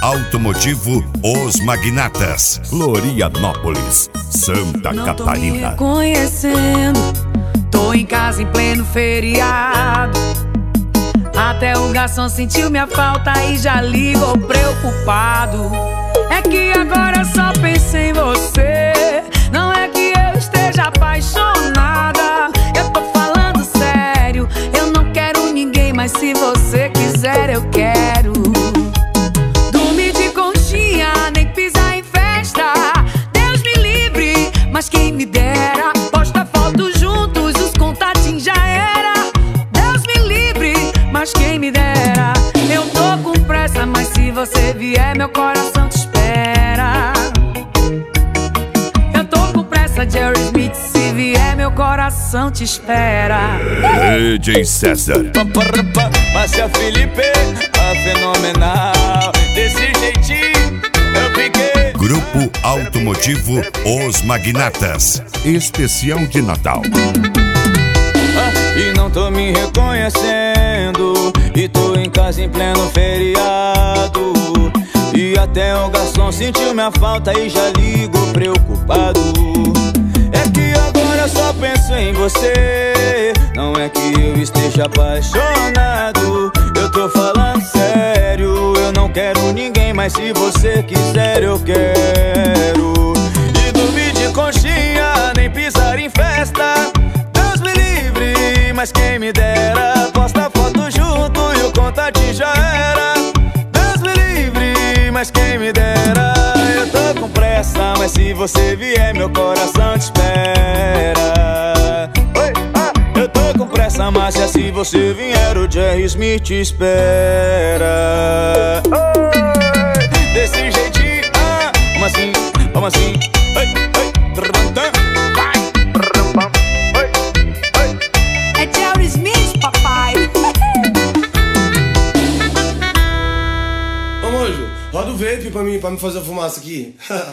Automotivo Os Magnatas, Florianópolis, Santa Catarina. Não tô me reconhecendo, tô em casa em pleno feriado. Até o garçom sentiu minha falta e já ligou preocupado. É que agora eu só penso em você, não é que eu esteja apaixonada. Eu tô falando sério, eu não quero ninguém, mas se você quiser eu quero. Dormir de conchinha, nem pisar em festa, Deus me livre, mas quem me dera. Posta foto juntos, os contatinhos já era. Deus me livre, mas quem me dera. Eu tô com pressa, mas se você vier meu coração te espera. Eu tô com pressa, Jerry Smith, se vier meu coração te espera. DJ César. Márcia Felipe, tá fenomenal. Desse jeitinho eu fiquei. Grupo Automotivo Os Magnatas, especial de Natal. E não tô me reconhecendo, e tô em casa em pleno feriado. E até o garçom sentiu minha falta e já ligou preocupado. É que agora eu só penso em você, não é que eu esteja apaixonado. Eu tô falando sério, eu não quero ninguém, mas se você quiser eu quero. E dormir de conchinha, nem pisar em festa, Deus me livre, mas quem me dera. Posta foto junto e o contatinho já era. Deus me livre, mas quem me dera. Eu tô com pressa, mas se você vier meu coração te espera. Oi, eu tô com pressa, mas se você vier o Jerry Smith te espera. Oi, desse jeitinho, como assim, como assim? Oi, oi, É Jerry Smith, papai. Ô, Mojo, roda o vape pra mim fazer a fumaça aqui.